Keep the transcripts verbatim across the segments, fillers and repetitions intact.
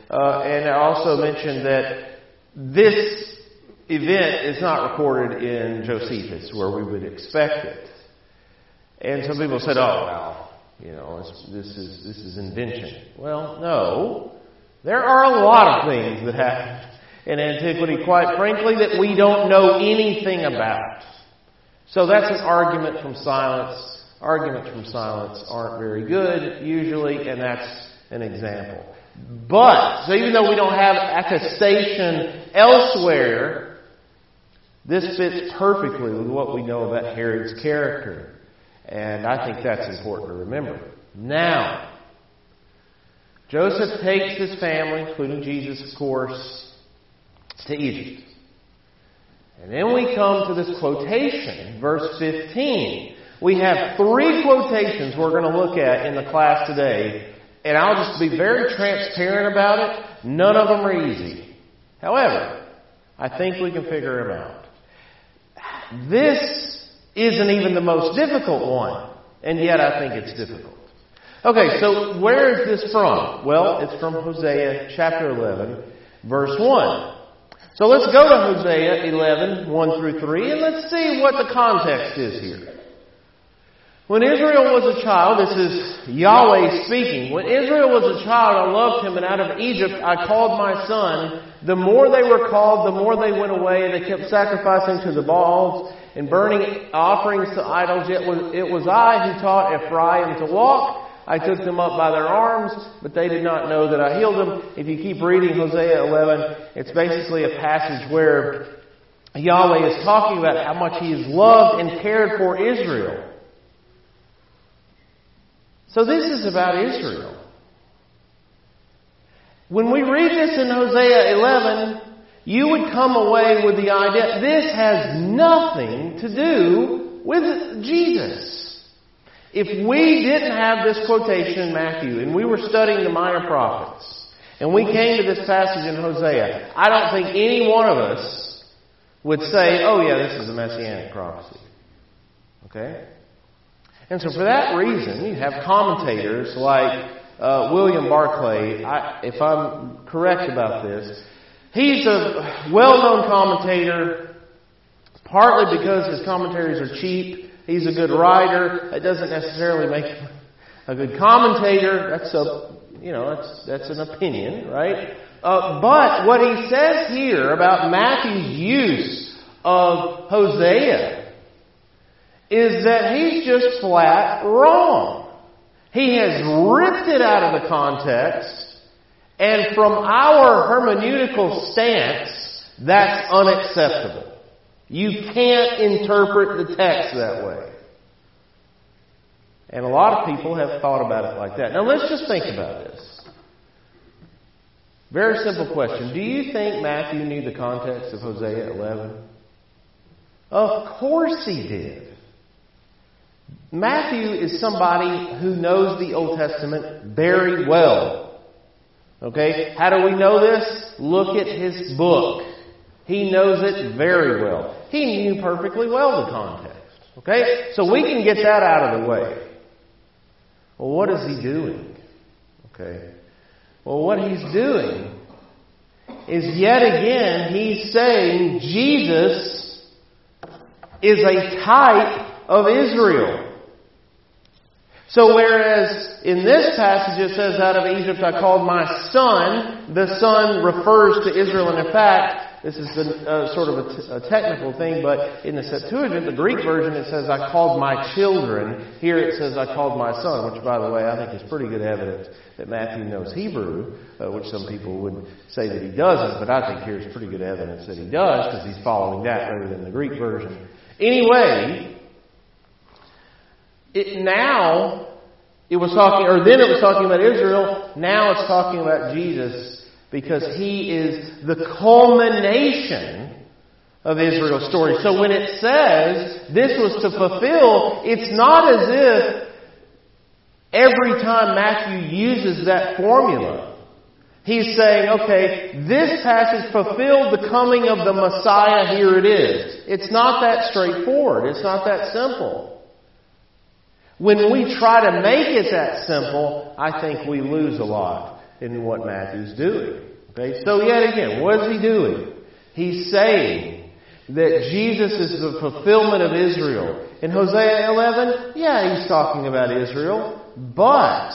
Uh, and I also mentioned that this event is not recorded in Josephus, where we would expect it. And some people said, "Oh, well, you know, this is this is invention." Well, no, there are a lot of things that happened in antiquity, quite frankly, that we don't know anything about. So that's an argument from silence. Arguments from silence aren't very good usually, and that's an example. But, so even though we don't have attestation elsewhere, this fits perfectly with what we know about Herod's character. And I think that's important to remember. Now, Joseph takes his family, including Jesus, of course, to Egypt. And then we come to this quotation, verse fifteen. We have three quotations we're going to look at in the class today. And I'll just be very transparent about it. None of them are easy. However, I think we can figure them out. This isn't even the most difficult one, and yet I think it's difficult. Okay, so where is this from? Well, it's from Hosea chapter eleven, verse one. So let's go to Hosea eleven, one through three, and let's see what the context is here. When Israel was a child, this is Yahweh speaking. When Israel was a child, I loved him, and out of Egypt I called my son. The more they were called, the more they went away. They kept sacrificing to the Baals and burning offerings to idols. It was, it was I who taught Ephraim to walk. I took them up by their arms, but they did not know that I healed them. If you keep reading Hosea eleven, it's basically a passage where Yahweh is talking about how much He has loved and cared for Israel. So this is about Israel. When we read this in Hosea eleven, you would come away with the idea this has nothing to do with Jesus. If we didn't have this quotation in Matthew and we were studying the minor prophets and we came to this passage in Hosea, I don't think any one of us would say, oh yeah, this is a messianic prophecy. Okay? And so for that reason, you have commentators like uh, William Barclay. I, if I'm correct about this, he's a well-known commentator, partly because his commentaries are cheap. He's a good writer. That doesn't necessarily make him a good commentator. That's a, you know, that's that's an opinion, right? Uh, but what he says here about Matthew's use of Hosea is that he's just flat wrong. He has ripped it out of the context, and from our hermeneutical stance, that's unacceptable. You can't interpret the text that way. And a lot of people have thought about it like that. Now let's just think about this. Very simple question. Do you think Matthew knew the context of Hosea eleven? Of course he did. Matthew is somebody who knows the Old Testament very well. Okay? How do we know this? Look at his book. He knows it very well. He knew perfectly well the context. Okay? So we can get that out of the way. Well, what is he doing? Okay? Well, what he's doing is yet again, he's saying Jesus is a type of Israel. So whereas in this passage it says, out of Egypt I called my son, the son refers to Israel. And in fact, this is the, uh, sort of a, t- a technical thing, but in the Septuagint, the Greek version, it says, I called my children. Here it says, I called my son, which, by the way, I think is pretty good evidence that Matthew knows Hebrew, uh, which some people would say that he doesn't, but I think here's pretty good evidence that he does, because he's following that rather than the Greek version. Anyway, it now, it was talking, or then it was talking about Israel, now it's talking about Jesus, because he is the culmination of Israel's story. So when it says this was to fulfill, it's not as if every time Matthew uses that formula, he's saying, okay, this passage fulfilled the coming of the Messiah, here it is. It's not that straightforward. It's not that simple. When we try to make it that simple, I think we lose a lot. in what Matthew's doing. Okay, so yet again, what is he doing? He's saying that Jesus is the fulfillment of Israel. In Hosea eleven, yeah, he's talking about Israel, but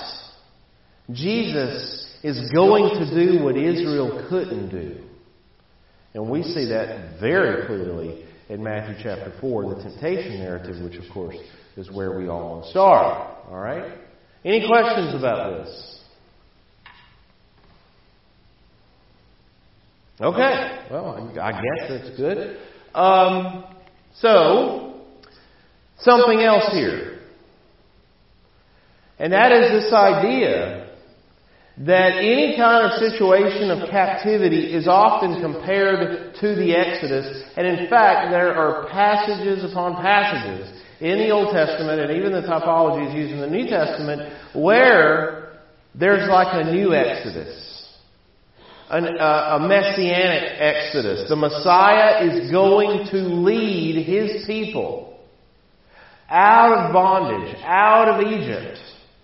Jesus is going to do what Israel couldn't do. And we see that very clearly in Matthew chapter four, the temptation narrative, which of course is where we almost are. All right? Any questions about this? Okay. Well, I guess that's good. Um, so, something else here. And that is this idea that any kind of situation of captivity is often compared to the Exodus. And in fact, there are passages upon passages in the Old Testament, and even the typology is used in the New Testament, where there's like a new Exodus. An, uh, a messianic Exodus. The Messiah is going to lead His people out of bondage, out of Egypt,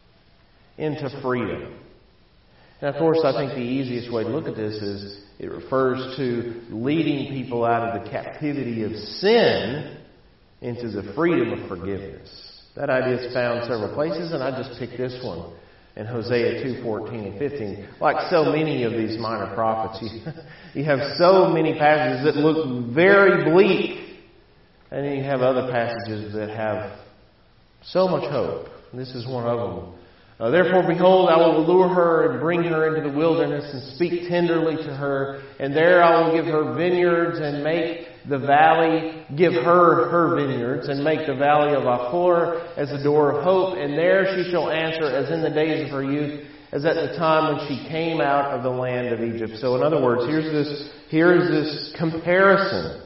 into freedom. And of course, I think the easiest way to look at this is it refers to leading people out of the captivity of sin into the freedom of forgiveness. That idea is found several places, and I just picked this one in Hosea two, fourteen and fifteen. Like so many of these minor prophets, you, you have so many passages that look very bleak, and then you have other passages that have so much hope. This is one of them. Uh, Therefore, behold, I will lure her and bring her into the wilderness and speak tenderly to her. And there I will give her vineyards and make the valley, give her her vineyards and make the valley of Achor as a door of hope. And there she shall answer as in the days of her youth, as at the time when she came out of the land of Egypt. So in other words, here's this, here's this comparison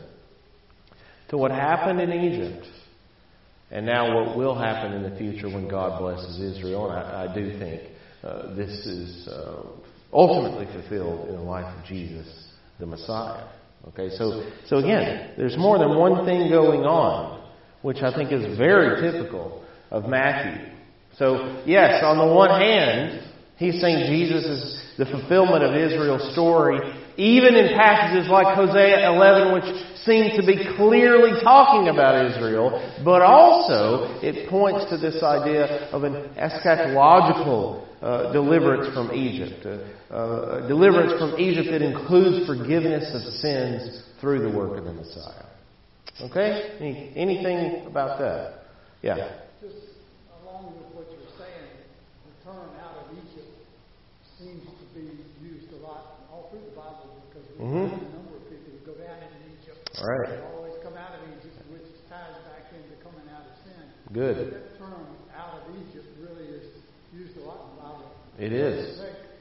to what happened in Egypt. And now what will happen in the future when God blesses Israel. And I, I do think uh, this is uh, ultimately fulfilled in the life of Jesus, the Messiah. Okay, so so again, there's more than one thing going on, which I think is very typical of Matthew. So yes, on the one hand, he's saying Jesus is the fulfillment of Israel's story, even in passages like Hosea eleven, which seem to be clearly talking about Israel, but also it points to this idea of an eschatological uh, deliverance from Egypt. Uh, uh, deliverance from Egypt that includes forgiveness of sins through the work of the Messiah. Okay? Any, anything about that? Yeah. Just along with what you're saying, the term out of Egypt seems to be used a lot all through the Bible because we mm-hmm. have a number of people who go down into Egypt. All right. They always come out of Egypt, which ties back into coming out of sin. Good. So that term out of Egypt really is used a lot in the Bible. It is.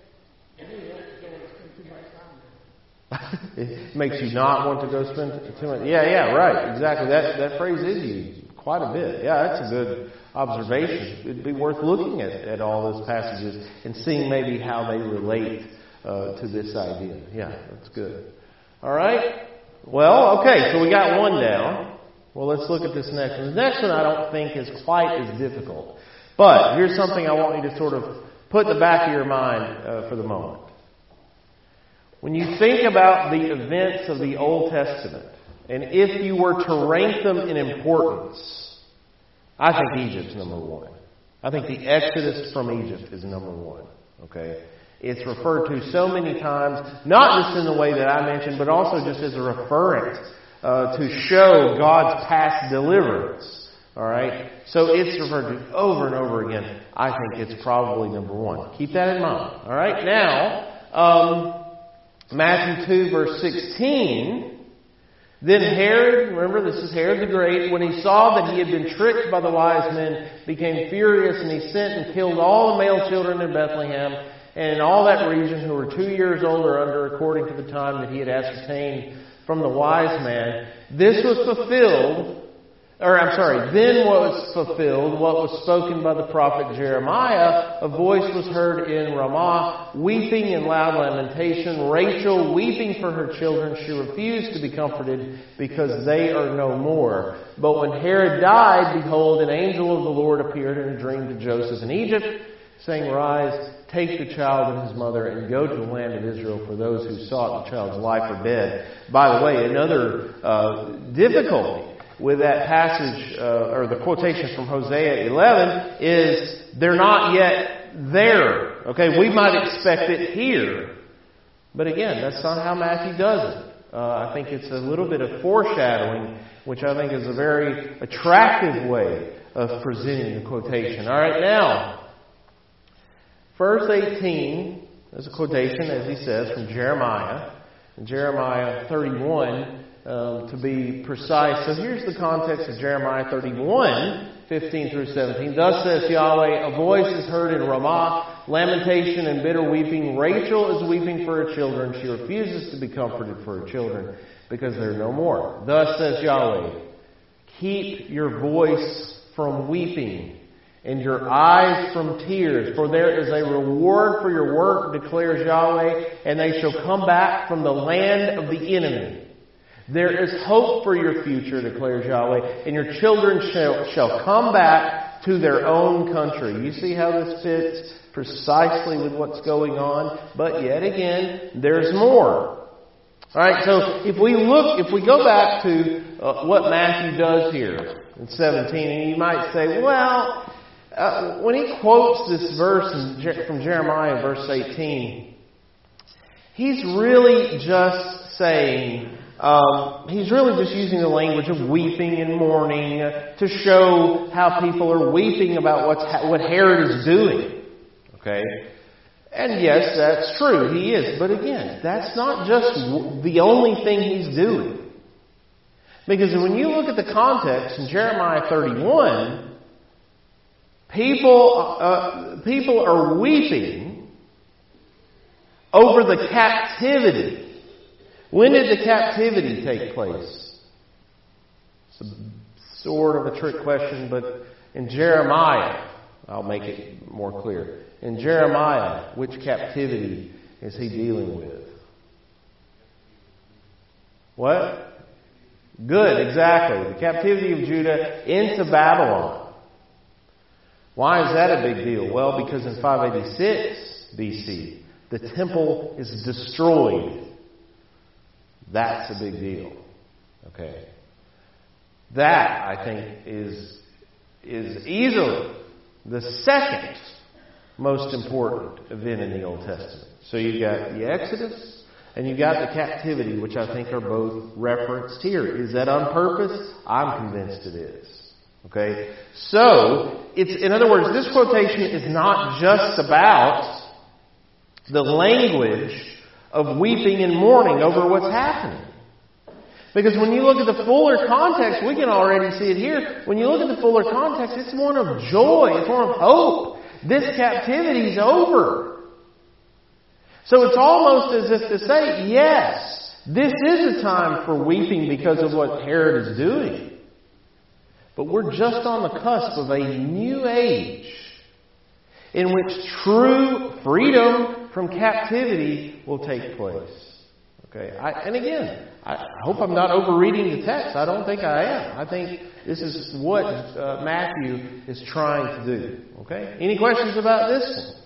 It makes you not want to go spend too much. Yeah, yeah, right. Exactly. That that phrase is used quite a bit. Yeah, that's a good observation. It'd be worth looking at, at all those passages and seeing maybe how they relate uh, to this idea. Yeah, that's good. All right. Well, okay. So we got one down. Well, let's look at this next one. The next one I don't think is quite as difficult. But here's something I want you to sort of put in the back of your mind uh, for the moment. When you think about the events of the Old Testament, and if you were to rank them in importance, I think Egypt's number one. I think the Exodus from Egypt is number one. Okay? It's referred to so many times, not just in the way that I mentioned, but also just as a referent uh, to show God's past deliverance. All right? So it's referred to over and over again. I think it's probably number one. Keep that in mind. All right? Now, um... Matthew two, verse sixteen. Then Herod, remember this is Herod the Great, when he saw that he had been tricked by the wise men, became furious, and he sent and killed all the male children in Bethlehem and in all that region who were two years old or under, according to the time that he had ascertained from the wise man. This was fulfilled, or I'm sorry, then was fulfilled what was spoken by the prophet Jeremiah. A voice was heard in Ramah, weeping in loud lamentation, Rachel weeping for her children. She refused to be comforted because they are no more. But when Herod died, behold, an angel of the Lord appeared in a dream to Joseph in Egypt, saying, Rise, take the child and his mother and go to the land of Israel, for those who sought the child's life are dead. By the way, another uh, difficulty with that passage, uh, or the quotation from Hosea eleven, is they're not yet there. Okay, we might expect it here. But again, that's not how Matthew does it. Uh, I think it's a little bit of foreshadowing, which I think is a very attractive way of presenting the quotation. All right, now, verse eighteen is a quotation, as he says, from Jeremiah. In Jeremiah thirty-one, um, to be precise. So here's the context of Jeremiah thirty-one, fifteen through seventeen. Thus says Yahweh, a voice is heard in Ramah, lamentation and bitter weeping. Rachel is weeping for her children. She refuses to be comforted for her children, because there are no more. Thus says Yahweh, keep your voice from weeping and your eyes from tears, for there is a reward for your work, declares Yahweh, and they shall come back from the land of the enemy. There is hope for your future, declares Yahweh, and your children shall, shall come back to their own country. You see how this fits precisely with what's going on? But yet again, there's more. Alright, so if we look, if we go back to uh, what Matthew does here in seventeen, and you might say, well, uh, when he quotes this verse in, from Jeremiah, verse eighteen, he's really just saying, um, he's really just using the language of weeping and mourning to show how people are weeping about what's ha- what Herod is doing. Okay? And yes, that's true, he is. But again, that's not just the only thing he's doing. Because when you look at the context in Jeremiah thirty-one, people, uh, people are weeping over the captivity. When did the captivity take place? It's a, sort of a trick question, but in Jeremiah, I'll make it more clear. In Jeremiah, which captivity is he dealing with? What? Good, exactly. The captivity of Judah into Babylon. Why is that a big deal? Well, because in five eighty-six B C, the temple is destroyed. That's a big deal. Okay. That, I think, is, is easily the second most important event in the Old Testament. So you've got the Exodus and you've got the captivity, which I think are both referenced here. Is that on purpose? I'm convinced it is. Okay? So, it's, in other words, this quotation is not just about the language of weeping and mourning over what's happening. Because when you look at the fuller context, we can already see it here. When you look at the fuller context, it's one of joy. It's one of hope. This captivity is over. So it's almost as if to say, yes, this is a time for weeping because of what Herod is doing. But we're just on the cusp of a new age in which true freedom from captivity will take place. Okay, I, and again, I hope I'm not overreading the text. I don't think I am. I think this is what uh, Matthew is trying to do. Okay, any questions about this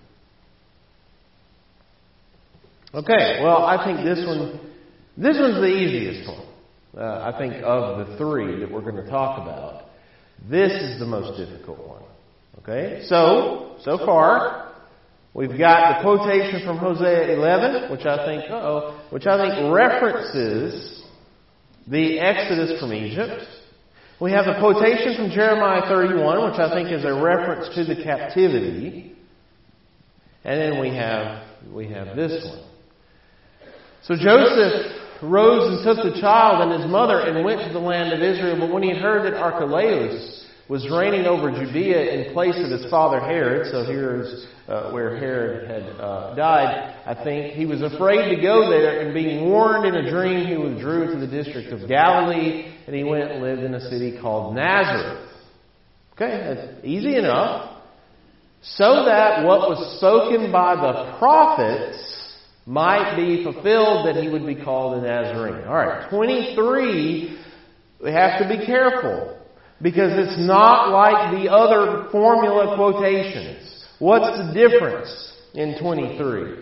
one? Okay, well, I think this one, this one's the easiest one. Uh, I think of the three that we're going to talk about, this is the most difficult one. Okay, so so far we've got the quotation from Hosea eleven, which I think, uh-oh, which I think references the Exodus from Egypt. We have the quotation from Jeremiah thirty-one, which I think is a reference to the captivity. And then we have we have this one. So Joseph rose and took the child and his mother and went to the land of Israel. But when he heard that Archelaus was reigning over Judea in place of his father Herod, so here's uh, where Herod had uh, died, I think, he was afraid to go there, and being warned in a dream, he withdrew to the district of Galilee, and he went and lived in a city called Nazareth. Okay, that's easy enough. So that what was spoken by the prophets might be fulfilled, that he would be called a Nazarene. All right, twenty-three, we have to be careful, because it's not like the other formula quotations. What's the difference? in twenty-three.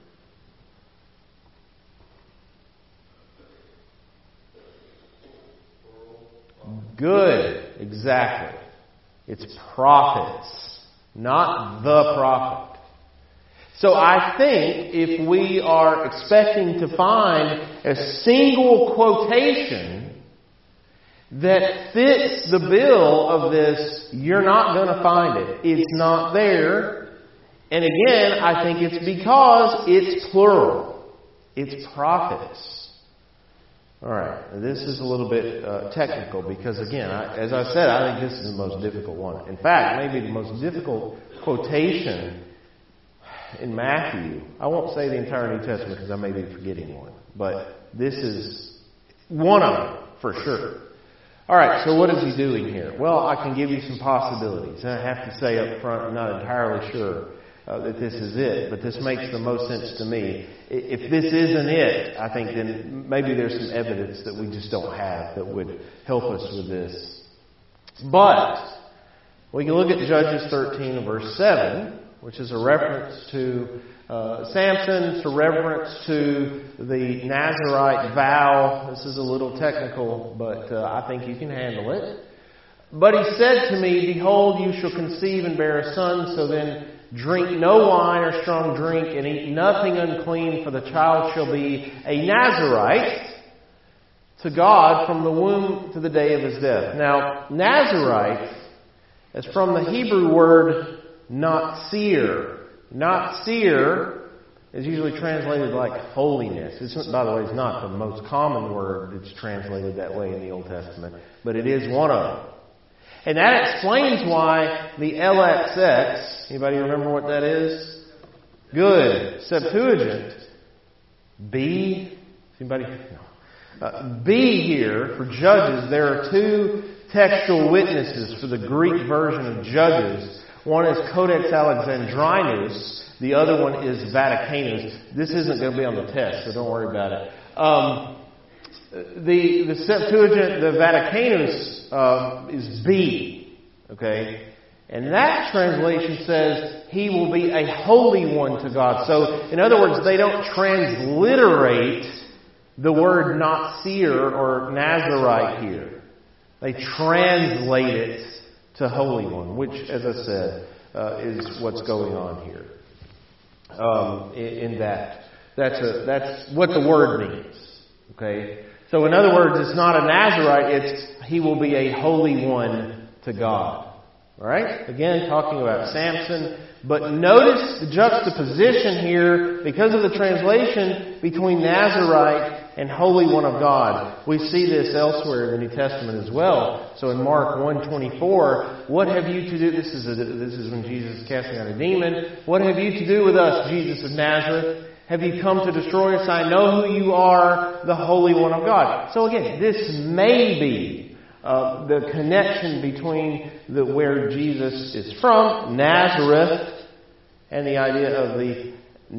Good. Exactly. It's prophets, not the prophet. So I think if we are expecting to find a single quotation that fits the bill of this, you're not going to find it. It's not there. And again, I think it's because it's plural. It's prophets. All right, this is a little bit uh, technical because, again, I, as I said, I think this is the most difficult one. In fact, maybe the most difficult quotation in Matthew. I won't say the entire New Testament because I may be forgetting one. But this is one of them, for sure. All right, so what is he doing here? Well, I can give you some possibilities. And I have to say up front, I'm not entirely sure uh, that this is it. But this makes the most sense to me. If this isn't it, I think then maybe there's some evidence that we just don't have that would help us with this. But we can look at Judges thirteen and verse seven, which is a reference to uh, Samson. It's a reference to the Nazirite vow. This is a little technical, but uh, I think you can handle it. But he said to me, "Behold, you shall conceive and bear a son, so then drink no wine or strong drink, and eat nothing unclean, for the child shall be a Nazirite to God from the womb to the day of his death." Now, Nazirite is from the Hebrew word Natsir. Natsir is usually translated like holiness. It's, by the way, it's not the most common word that's translated that way in the Old Testament, but it is one of them. And that explains why the L X X, anybody remember what that is? Good. Septuagint. B. Anybody? No. Uh, B here for Judges. There are two textual witnesses for the Greek version of Judges. One is Codex Alexandrinus. The other one is Vaticanus. This isn't going to be on the test, so don't worry about it. Um, the, the Septuagint, the Vaticanus, uh, is B. Okay? And that translation says, "He will be a holy one to God." So, in other words, they don't transliterate the word Natsir or Nazirite here. They translate it to holy one, which, as I said, uh, is what's going on here. Um, in, in that, that's a, that's what the word means. Okay, so in other words, it's not a Nazirite; it's he will be a holy one to God. All right? Again, talking about Samson. But notice the juxtaposition here, because of the translation, between Nazirite and Holy One of God. We see this elsewhere in the New Testament as well. So in Mark one twenty-four, what have you to do? This is, a, this is when Jesus is casting out a demon. What have you to do with us, Jesus of Nazareth? Have you come to destroy us? I know who you are, the Holy One of God. So again, this may be Uh, the connection between the, where Jesus is from, Nazareth, and the idea of the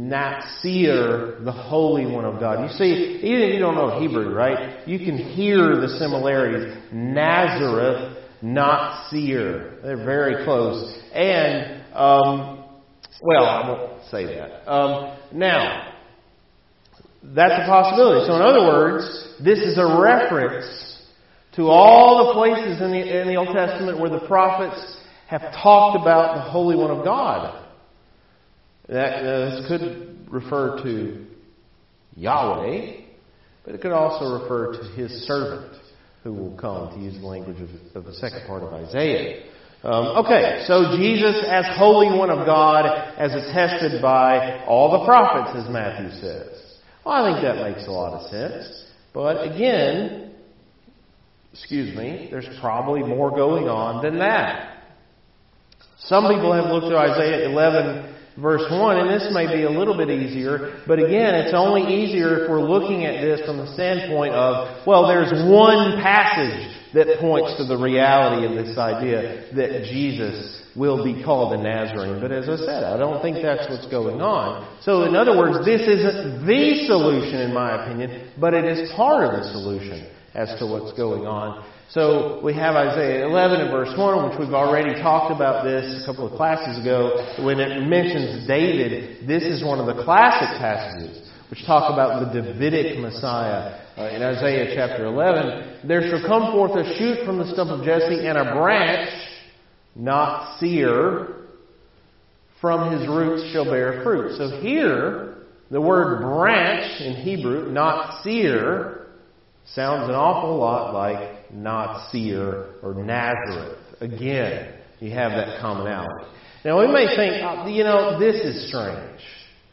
Natsir, the Holy One of God. You see, even if you don't know Hebrew, right, you can hear the similarities. Nazareth, Natsir. They're very close. And, um, well, I won't say that. Um, now, that's a possibility. So in other words, this is a reference to all the places in the, in the Old Testament where the prophets have talked about the Holy One of God. That uh, this could refer to Yahweh, but it could also refer to His servant who will come, to use the language of, of the second part of Isaiah. Um, okay, so Jesus as Holy One of God, as attested by all the prophets, as Matthew says. Well, I think that makes a lot of sense. But again, Excuse me, there's probably more going on than that. Some people have looked at Isaiah eleven verse one, and this may be a little bit easier, but again, it's only easier if we're looking at this from the standpoint of, well, there's one passage that points to the reality of this idea that Jesus will be called a Nazarene. But as I said, I don't think that's what's going on. So in other words, this isn't the solution in my opinion, but it is part of the solution. as to what's going on. So we have Isaiah eleven and verse one, which we've already talked about this a couple of classes ago. When it mentions David, this is one of the classic passages which talk about the Davidic Messiah. Uh, in Isaiah chapter eleven, there shall come forth a shoot from the stump of Jesse, and a branch, not seer, from his roots shall bear fruit. So here, the word branch in Hebrew, not seer, sounds an awful lot like not seer or Nazareth. Again, you have that commonality. Now we may think, oh, you know, this is strange.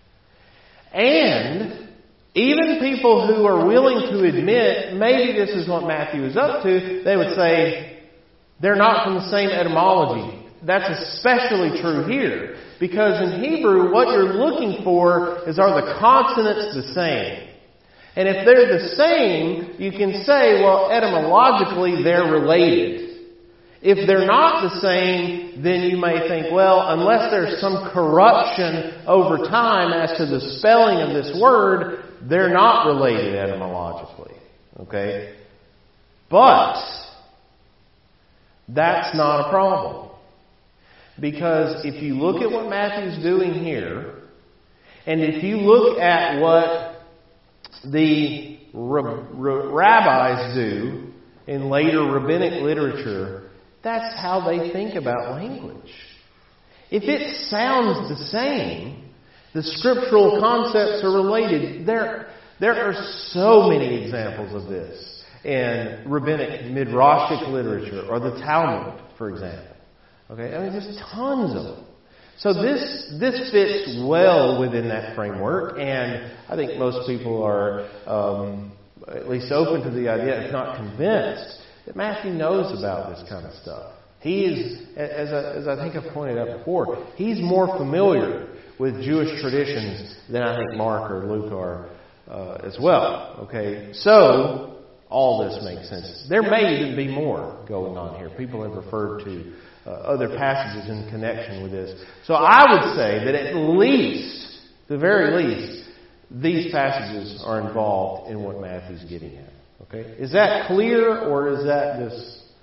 And even people who are willing to admit maybe this is what Matthew is up to, they would say they're not from the same etymology. That's especially true here. Because in Hebrew, what you're looking for is, are the consonants the same? And if they're the same, you can say, well, etymologically, they're related. If they're not the same, then you may think, well, unless there's some corruption over time as to the spelling of this word, they're not related etymologically. Okay? But that's not a problem. Because if you look at what Matthew's doing here, and if you look at what the rabbis do in later rabbinic literature, that's how they think about language. If it sounds the same, the scriptural concepts are related. There, there are so many examples of this in rabbinic midrashic literature, or the Talmud, for example. Okay, I mean, there's tons of them. So this this fits well within that framework, and I think most people are um, at least open to the idea, if not convinced, that Matthew knows about this kind of stuff. He is, as I, as I think I've pointed out before, he's more familiar with Jewish traditions than I think Mark or Luke are uh, as well. Okay, so all this makes sense. There may even be more going on here. People have referred to Uh, other passages in connection with this. So I would say that at least, the very least, these passages are involved in what Matthew's getting at. Okay? Is that clear, or is that just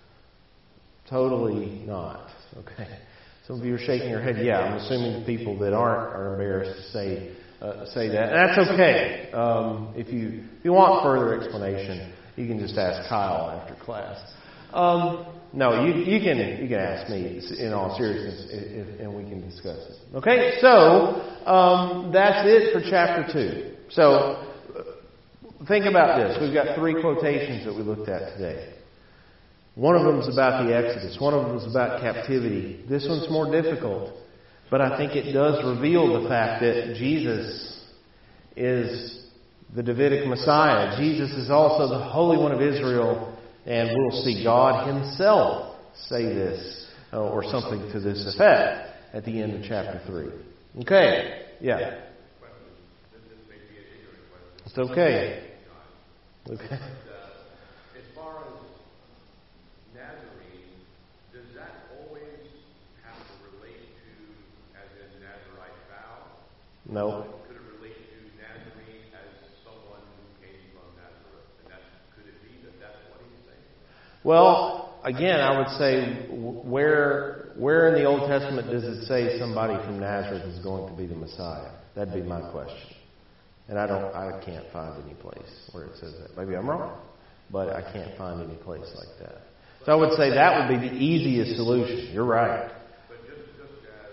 totally not? Okay. Some of you are shaking your head. Yeah, I'm assuming the people that aren't are embarrassed to say uh, say that. And that's okay. Um, if you if you want further explanation, you can just ask Kyle after class. Um, no, you, you can you can ask me in all seriousness, if, and we can discuss it. Okay, so um, that's it for chapter two. So think about this. We've got three quotations that we looked at today. One of them is about the Exodus. One of them is about captivity. This one's more difficult, but I think it does reveal the fact that Jesus is the Davidic Messiah. Jesus is also the Holy One of Israel. And we'll see God Himself say this, uh, or something to this effect, at the end of chapter three. Okay. Yeah. It's okay. Okay. As far as Nazarene, does that always have to relate to, as in Nazarite vow? No. Could it relate to Nazarene as someone who came from Nazareth? And that's, could it be that that's what he's saying? Well, again, I would say, where where in the Old Testament does it say somebody from Nazareth is going to be the Messiah? That'd be my question. And I don't, I can't find any place where it says that. Maybe I'm wrong, but I can't find any place like that. So I would say that would be the easiest solution. You're right. But just, just as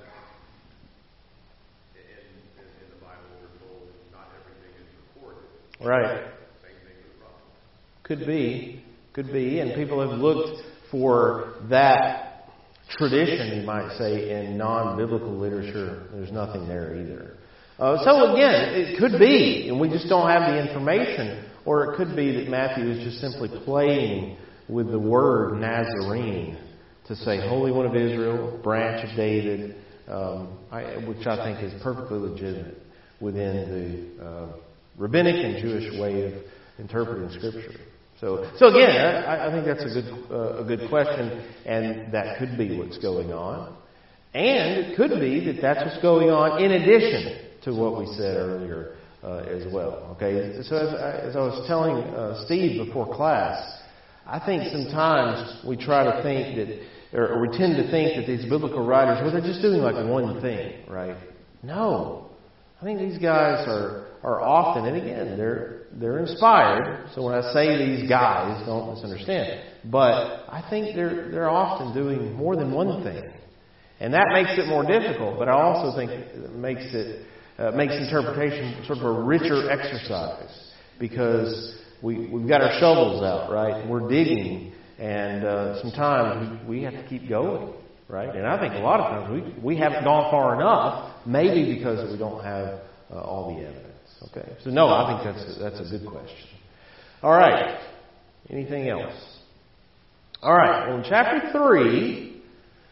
in, in, in the Bible we're told not everything is recorded. Right. Same thing with the prophets. Could be. Could be, and people have looked for that tradition, you might say, in non-biblical literature. There's nothing there either. Uh, so again, it could be, and we just don't have the information, or it could be that Matthew is just simply playing with the word Nazarene to say Holy One of Israel, branch of David, um, I, which I think is perfectly legitimate within the uh, rabbinic and Jewish way of interpreting Scripture. So, so again, I, I think that's a good uh, a good question, and that could be what's going on. And it could be that that's what's going on in addition to what we said earlier uh, as well. Okay, so as I, as I was telling uh, Steve before class, I think sometimes we try to think that, or, or we tend to think that these biblical writers, well, they're just doing like one thing, right? No. I think these guys are, are often, and again, they're they're inspired. So when I say these guys, don't misunderstand. But I think they're they're often doing more than one thing, and that makes it more difficult. But I also think it makes it uh, makes interpretation sort of a richer exercise, because we we've got our shovels out, right? We're digging, and uh, sometimes we, we have to keep going. Right? And I think a lot of times we, we haven't gone far enough, maybe because we don't have uh, all the evidence. Okay? So no, I think that's a, that's a good question. All right. Anything else? All right. Well, in chapter three,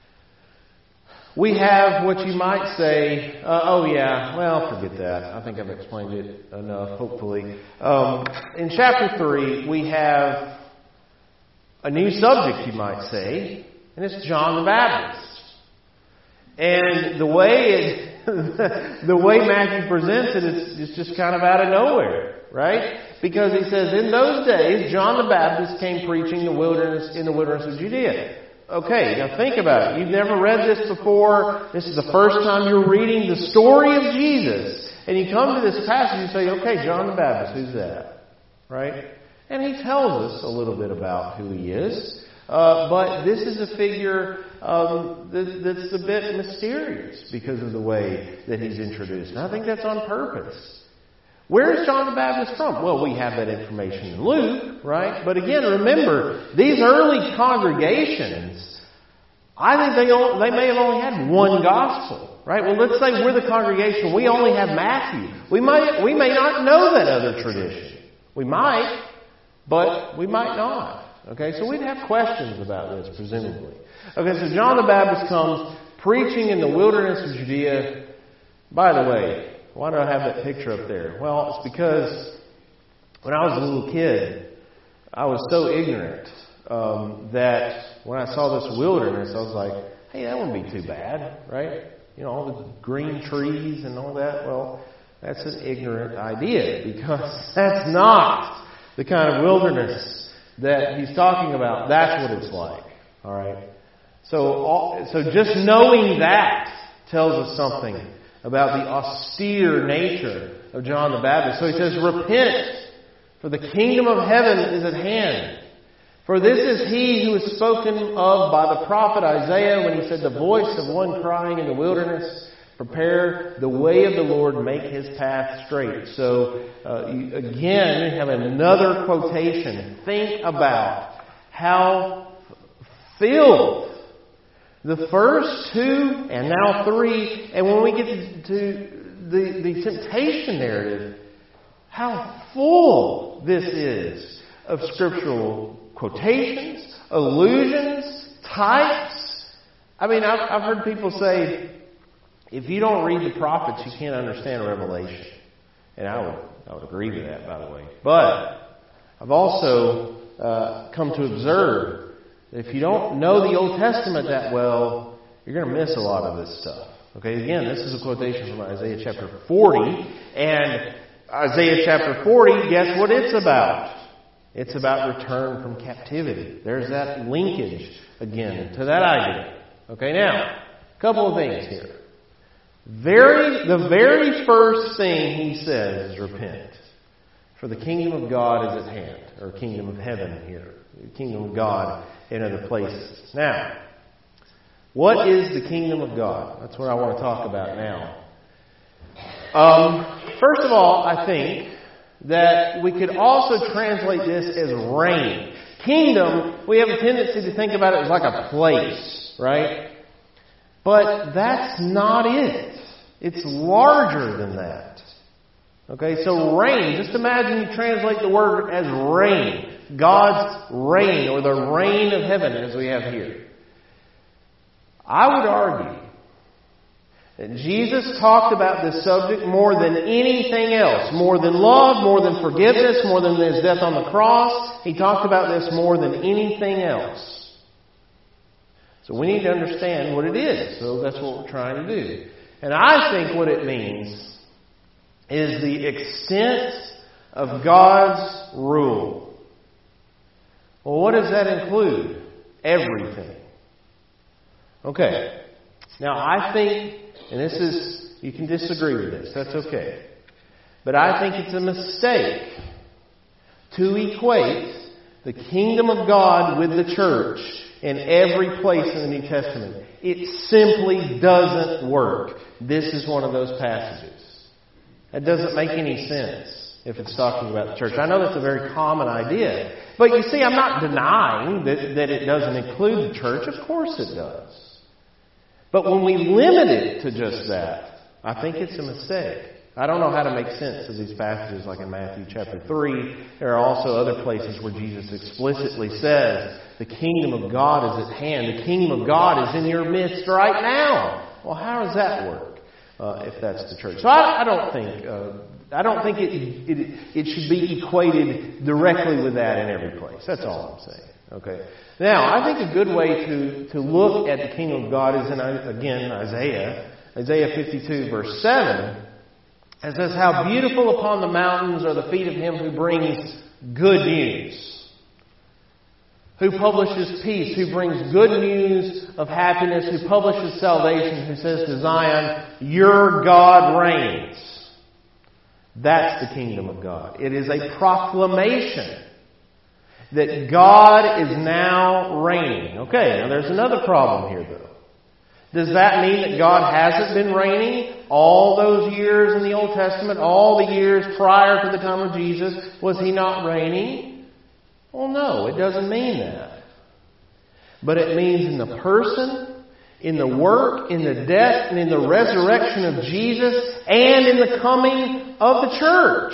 we have what you might say, uh, oh yeah, well, forget that. I think I've explained it enough, hopefully. Um, in chapter three, we have a new subject, you might say. And it's John the Baptist. And the way it, the way Matthew presents it is, is just kind of out of nowhere, right? Because he says, in those days, John the Baptist came preaching the wilderness in the wilderness of Judea. Okay, now think about it. You've never read this before. This is the first time you're reading the story of Jesus. And you come to this passage and say, okay, John the Baptist, who's that? Right? And he tells us a little bit about who he is. Uh, but this is a figure um, that, that's a bit mysterious because of the way that he's introduced. And I think that's on purpose. Where is John the Baptist from? Well, we have that information in Luke, right? But again, remember, these early congregations, I think they, all, they may have only had one gospel, right? Well, let's say we're the congregation. We only have Matthew. We might, we may not know that other tradition. We might, but we might not. Okay, so we'd have questions about this, presumably. Okay, so John the Baptist comes preaching in the wilderness of Judea. By the way, why do I have that picture up there? Well, it's because when I was a little kid, I was so ignorant um, that when I saw this wilderness, I was like, hey, that wouldn't be too bad, right? You know, all the green trees and all that. Well, that's an ignorant idea, because that's not the kind of wilderness that he's talking about. That's what it's like. All right. So, all, so just knowing that tells us something about the austere nature of John the Baptist. So he says, "Repent, for the kingdom of heaven is at hand. For this is he who is spoken of by the prophet Isaiah when he said, the voice of one crying in the wilderness, prepare the way of the Lord, make his path straight." So, uh, you, again, you have another quotation. Think about how filled the first two and now three, and when we get to the, the temptation narrative, how full this is of scriptural quotations, allusions, types. I mean, I've, I've heard people say, if you don't read the prophets, you can't understand Revelation. And I would I would agree with that, by the way. But I've also uh, come to observe that if you don't know the Old Testament that well, you're going to miss a lot of this stuff. Okay, again, this is a quotation from Isaiah chapter forty. And Isaiah chapter forty, guess what it's about? It's about return from captivity. There's that linkage again to that idea. Okay, now, a couple of things here. Very, the very first thing he says is repent. For the kingdom of God is at hand. Or kingdom of heaven here. The kingdom of God in other places. Now, what is the kingdom of God? That's what I want to talk about now. Um, first of all, I think that we could also translate this as reign. Kingdom, we have a tendency to think about it as like a place, right? But that's not it. It's larger than that. Okay, so reign, just imagine you translate the word as reign. God's reign, or the reign of heaven as we have here. I would argue that Jesus talked about this subject more than anything else. More than love, more than forgiveness, more than His death on the cross. He talked about this more than anything else. So we need to understand what it is. So that's what we're trying to do. And I think what it means is the extent of God's rule. Well, what does that include? Everything. Okay. Now, I think, and this is, you can disagree with this, that's okay. But I think it's a mistake to equate the kingdom of God with the church in every place in the New Testament. It simply doesn't work. This is one of those passages. That doesn't make any sense if it's talking about the church. I know that's a very common idea. But you see, I'm not denying that, that it doesn't include the church. Of course it does. But when we limit it to just that, I think it's a mistake. I don't know how to make sense of these passages like in Matthew chapter three. There are also other places where Jesus explicitly says, the kingdom of God is at hand. The kingdom of God is in your midst right now. Well, how does that work uh, if that's the church? So I, I don't think uh, I don't think it, it it should be equated directly with that in every place. That's all I'm saying. Okay. Now, I think a good way to, to look at the kingdom of God is in, again, Isaiah. Isaiah fifty-two, verse seven. It says, how beautiful upon the mountains are the feet of him who brings good news. Who publishes peace, who brings good news of happiness, who publishes salvation, who says to Zion, your God reigns. That's the kingdom of God. It is a proclamation that God is now reigning. Okay, now there's another problem here though. Does that mean that God hasn't been reigning all those years in the Old Testament, all the years prior to the time of Jesus? Was He not reigning? Well, no, it doesn't mean that. But it means in the person, in the work, in the death, and in the resurrection of Jesus, and in the coming of the church.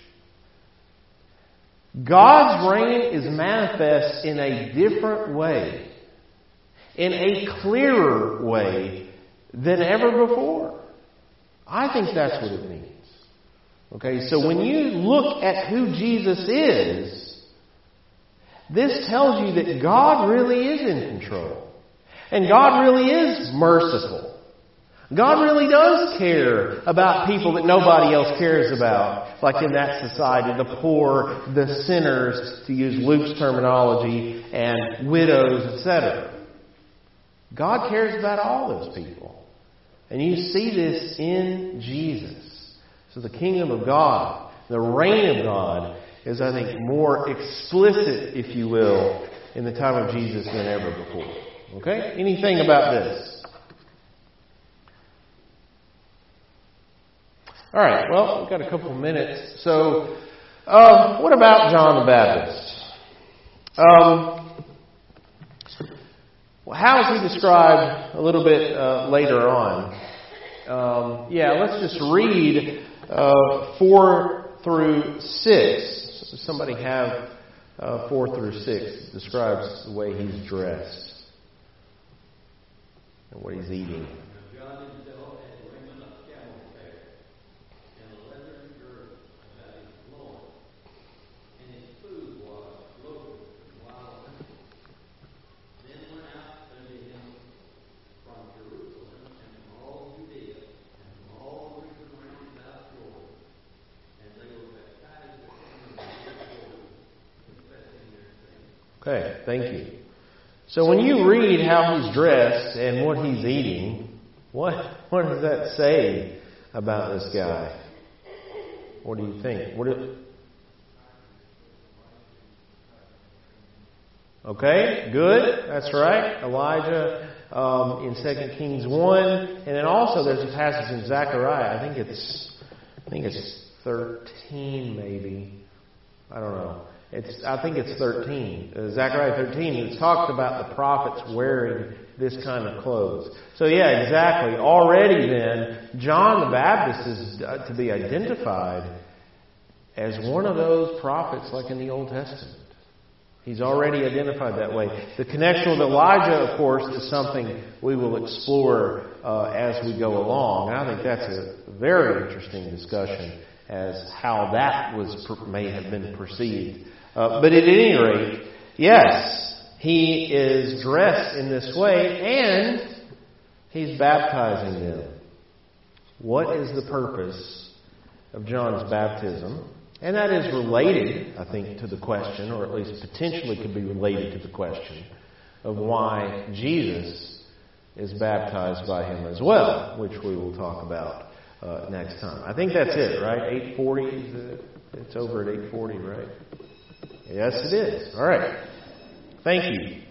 God's reign is manifest in a different way, in a clearer way than ever before. I think that's what it means. Okay, so when you look at who Jesus is, this tells you that God really is in control. And God really is merciful. God really does care about people that nobody else cares about. Like in that society, the poor, the sinners, to use Luke's terminology, and widows, et cetera. God cares about all those people. And you see this in Jesus. So the kingdom of God, the reign of God, is, I think, more explicit, if you will, in the time of Jesus than ever before. Okay? Anything about this? All right, well, we've got a couple of minutes. So, uh, what about John the Baptist? Um, well, how is he described a little bit uh, later on? Um, yeah, let's just read uh, four through six. Does somebody have uh, four through six? It describes the way he's dressed and what he's eating. Okay, thank you. So when you read how he's dressed and what he's eating, what what does that say about this guy? What do you think? What do, okay, good. That's right. Elijah um, in Second Kings one, and then also there's a passage in Zechariah. I think it's I think it's thirteen, maybe. I don't know. It's, I think it's thirteen. Uh, Zechariah thirteen, it's talked about the prophets wearing this kind of clothes. So yeah, exactly. Already then, John the Baptist is uh, to be identified as one of those prophets like in the Old Testament. He's already identified that way. The connection with Elijah, of course, is something we will explore uh, as we go along. And I think that's a very interesting discussion as how that was may have been perceived. Uh, but at any rate, yes, he is dressed in this way and he's baptizing them. What is the purpose of John's baptism. And that is related, I think, to the question, or at least potentially could be related to the question, of why Jesus is baptized by him as well, which we will talk about uh, next time. I think that's it, right? eight forty, is it? It's over at eight forty, right? Yes, it is. All right. Thank you.